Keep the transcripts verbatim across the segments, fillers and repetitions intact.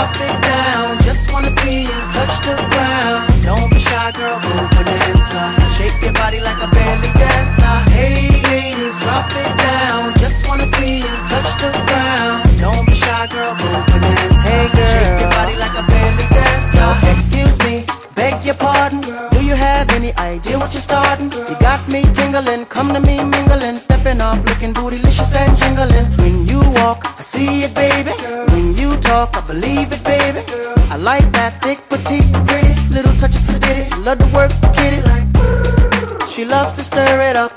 drop it down. Just wanna see you touch the ground. Don't be shy, girl, go bonanza. Shake your body like a belly dancer. Hey ladies, drop it down. Just wanna see you touch the ground. Don't be shy, girl, go bonanza. Hey girl, shake your body like a belly dancer. Excuse me, beg your pardon. Do you have any idea what you're starting? You got me tingling, come to me mingling, stepping off, looking bootylicious and jingling. When you walk, I see it, baby. When you talk, I believe it, baby. I like that thick, petite, pretty, little touch of sedity. Love to work the kitty like. She loves to stir it up.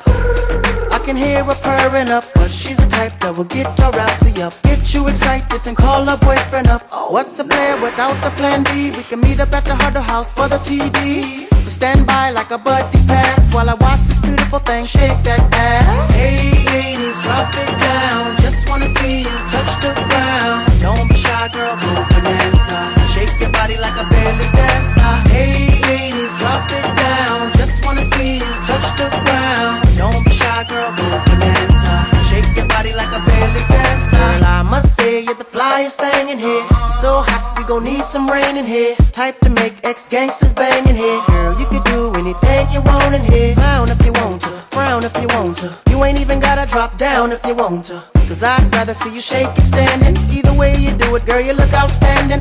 I can hear her purring up, cause she's the type that will get your rousey up, get you excited and call her boyfriend up. What's the plan without the plan B? We can meet up at the Huddle House for the T V. So stand by like a buddy pass while I watch this beautiful thing shake that ass. Hey ladies, drop it down. Just wanna see you touch the ground. Don't be shy, girl, go bonanza. Shake your body like a belly dancer. Hey ladies, drop it down. Just wanna see you touch the ground. Don't be shy, girl, go bonanza. Shake your body like a belly dancer. Girl, I must say you're the flyest thing in here. So hot, we gon' need some rain in here. Type to make ex-gangsters bang in here. Girl, you can do anything you want in here. Frown if you want to, frown if you want to. You ain't even gotta drop down if you want to, cause I'd rather see you shake it standing. Either way you do it, girl, you look outstanding.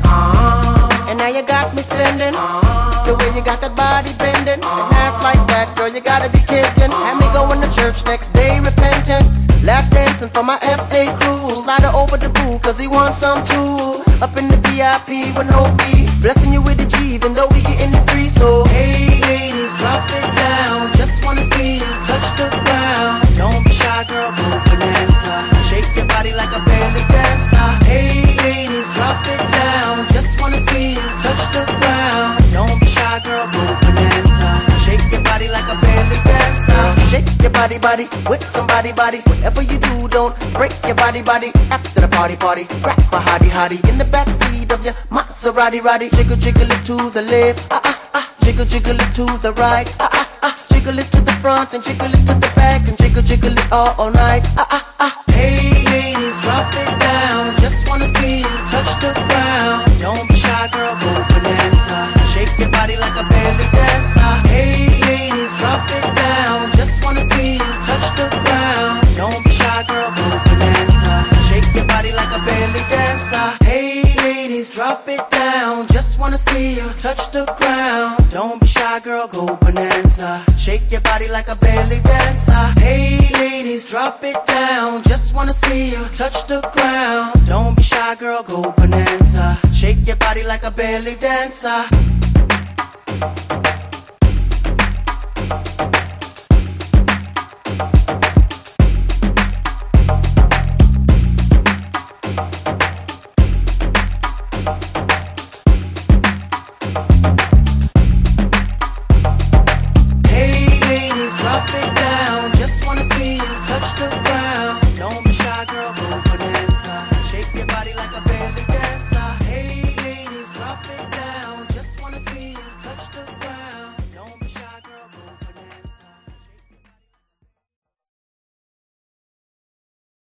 uh, And now you got me spending. uh, The way you got that body bending, uh, and ass like that, girl, you gotta be kidding. Have me going to church next day repentant, lap dancing for my F A crew. Slide her over the boo, cause he wants some too. Up in the V I P with no fee, blessing you with the G, even though we getting it free. So hey ladies, drop it down. Just wanna see you touch the ground. Don't be shy, girl, go bonanza. Shake your body like a belly dancer. Hey ladies, drop it down. Just wanna see you touch the ground. Don't be shy, girl, go bonanza. Shake your body like a belly dancer. Shake your body, body, with somebody, body. Whatever you do, don't break your body, body. After the party, party, grab a hottie, hottie in the backseat of your Maserati, roddy. Jiggle, jiggle it to the left, ah, ah, ah. Jiggle, jiggle it to the right, ah, ah, ah. Jiggle it to the front and jiggle it to the back and jiggle, jiggle it all, all night, ah, ah, ah. Hey ladies, drop it down. Just wanna see you touch the ground. Don't be shy, girl, go bonanza. Shake your body like a belly dancer. Hey ladies, drop it down. Just wanna see you touch the ground. Don't be shy, girl, go bonanza. Shake your body like a belly dancer. Hey ladies, drop it down. Just wanna see you touch the ground. Don't be shy, girl, go bonanza. Shake your body like a belly dancer. Hey ladies, drop it down. Just wanna see you touch the ground. Don't be shy, girl, go bonanza. Shake your body like a belly dancer.